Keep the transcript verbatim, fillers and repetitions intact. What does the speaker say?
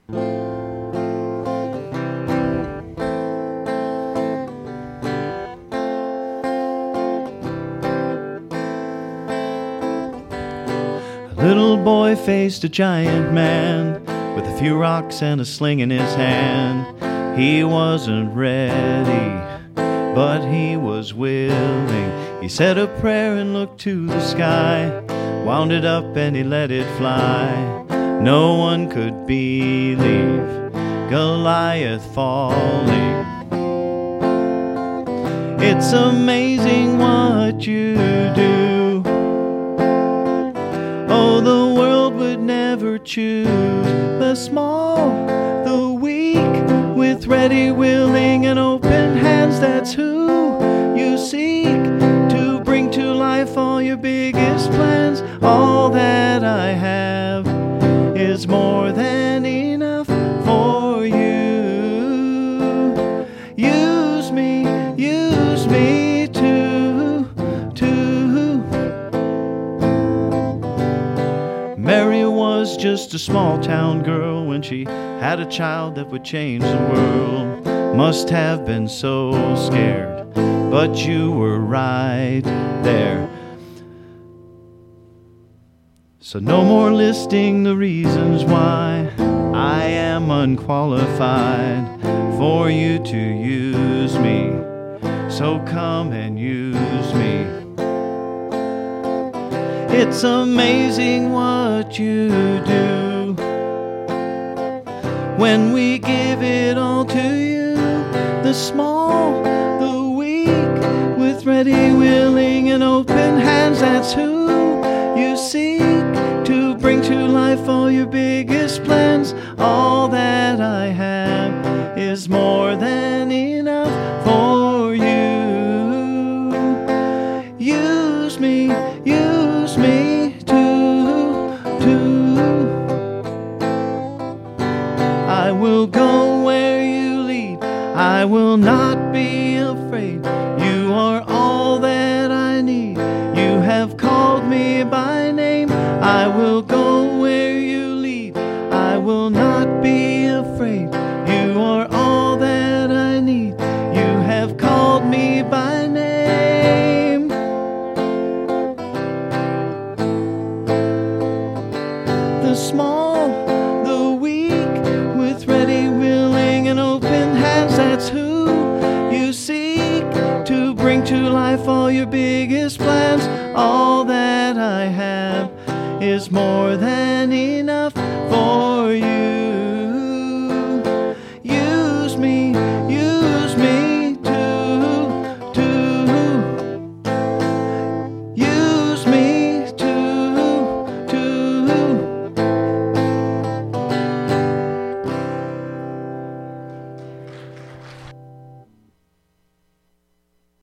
A little boy faced a giant man with a few rocks and a sling in his hand. He wasn't ready, but he was willing. He said a prayer and looked to the sky, wound it up and he let it fly. No one could believe Goliath falling. It's amazing what you do. Oh, the world would never choose the small, the weak, with ready, willing, and open hands. That's who you seek to bring to life all your biggest plans. All that I have is more than enough for you. Use me, use me too, too. Mary was just a small town girl when she had a child that would change the world. Must have been so scared, but you were right there. So no more listing the reasons why I am unqualified for you to use me. So come and use me. It's amazing what you do when we give it all to you. The small, the weak, with ready, willing, and open hands. That's who you seek to bring to life all your biggest plans. All that I have is more than enough for you. Use me, use me too, too. I will go where you lead, I will not be afraid. You are all that I need, you have called me by name. I will go where you lead, I will not be afraid. You are all that I need, you have called me by name. The small, the weak, with ready, willing, and open hands. That's who you seek to bring to life all your biggest plans. All that I have is more than